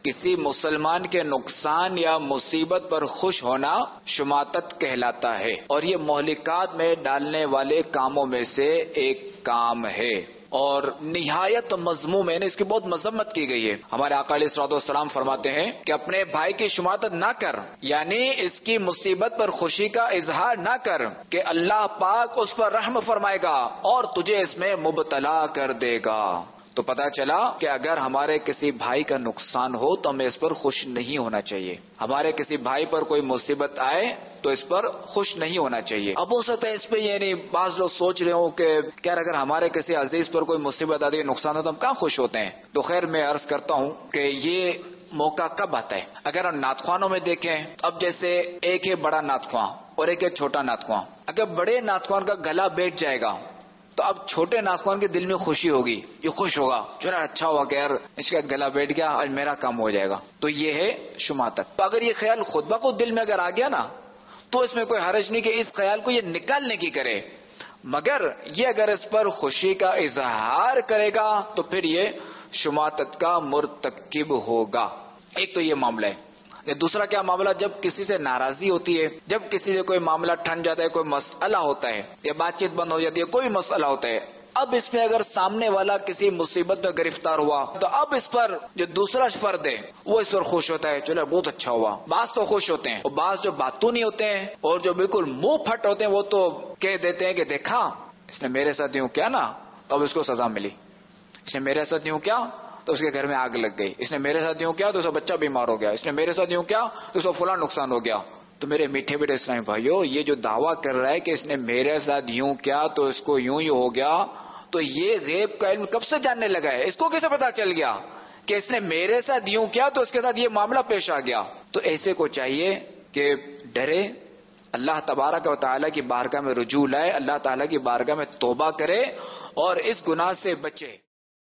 کسی مسلمان کے نقصان یا مصیبت پر خوش ہونا شماتت کہلاتا ہے، اور یہ مہلکات میں ڈالنے والے کاموں میں سے ایک کام ہے، اور نہایت مذموم ہے، اس کی بہت مذمت کی گئی ہے۔ ہمارے آقا علیہ الصلوۃ والسلام فرماتے ہیں کہ اپنے بھائی کی شماتت نہ کر، یعنی اس کی مصیبت پر خوشی کا اظہار نہ کر کہ اللہ پاک اس پر رحم فرمائے گا اور تجھے اس میں مبتلا کر دے گا۔ تو پتہ چلا کہ اگر ہمارے کسی بھائی کا نقصان ہو تو ہمیں اس پر خوش نہیں ہونا چاہیے، ہمارے کسی بھائی پر کوئی مصیبت آئے تو اس پر خوش نہیں ہونا چاہیے۔ اب ہو سکتا ہے اس پہ یعنی بعض لوگ سوچ رہے ہوں کہ یار اگر ہمارے کسی عزیز پر کوئی مصیبت آتی ہے، نقصان ہو تو ہم کہاں خوش ہوتے ہیں؟ تو خیر میں عرض کرتا ہوں کہ یہ موقع کب آتا ہے؟ اگر ہم نعت خوانوں میں دیکھیں، اب جیسے ایک ہے بڑا نعت خواں اور ایک ہے چھوٹا نعت خواں، اگر بڑے نعت خوان کا گلا بیٹھ جائے گا تو اب چھوٹے نعت خوان کے دل میں خوشی ہوگی، یہ خوش ہوگا جو نا اچھا ہوا کہ یار اس کا گلا بیٹھ گیا، آج میرا کام ہو جائے گا۔ تو یہ ہے شماتت۔ تو اگر یہ خیال خود بخود دل میں اگر آ گیا نا تو اس میں کوئی حرج نہیں کہ اس خیال کو یہ نکالنے کی کرے، مگر یہ اگر اس پر خوشی کا اظہار کرے گا تو پھر یہ شماتت کا مرتکب ہوگا۔ ایک تو یہ معاملہ ہے۔ دوسرا کیا معاملہ؟ جب کسی سے ناراضی ہوتی ہے، جب کسی سے کوئی معاملہ ٹھن جاتا ہے، کوئی مسئلہ ہوتا ہے یا بات چیت بند ہو جاتی ہے، کوئی مسئلہ ہوتا ہے، اب اس میں اگر سامنے والا کسی مصیبت میں گرفتار ہوا تو اب اس پر جو دوسرا فرد ہے وہ اس پر خوش ہوتا ہے، چلو بہت اچھا ہوا۔ بعض تو خوش ہوتے ہیں اور بعض جو باتوں نہیں ہوتے ہیں اور جو بالکل منہ پھٹ ہوتے ہیں وہ تو کہہ دیتے ہیں کہ دیکھا اس نے میرے ساتھ یوں کیا نا تو اب اس کو سزا ملی، اس نے میرے ساتھ یوں کیا تو اس کے گھر میں آگ لگ گئی، اس نے میرے ساتھ یوں کیا تو اس کا بچہ بیمار ہو گیا، اس نے میرے ساتھ یوں کیا تو اس کو فلاں نقصان ہو گیا۔ تو میرے میٹھے میٹھے اسلامی بھائیو، یہ جو دعویٰ کر رہا ہے کہ اس نے میرے ساتھ یوں کیا تو اس کو یوں ہی ہو گیا، تو یہ غیب کا علم کب سے جاننے لگا ہے؟ اس کو کیسے پتا چل گیا کہ اس نے میرے ساتھ یوں کیا تو اس کے ساتھ یہ معاملہ پیش آ گیا؟ تو ایسے کو چاہیے کہ ڈرے، اللہ تبارک و تعالیٰ کی بارگاہ میں رجوع لائے، اللہ تعالیٰ کی بارگاہ میں توبہ کرے اور اس گناہ سے بچے۔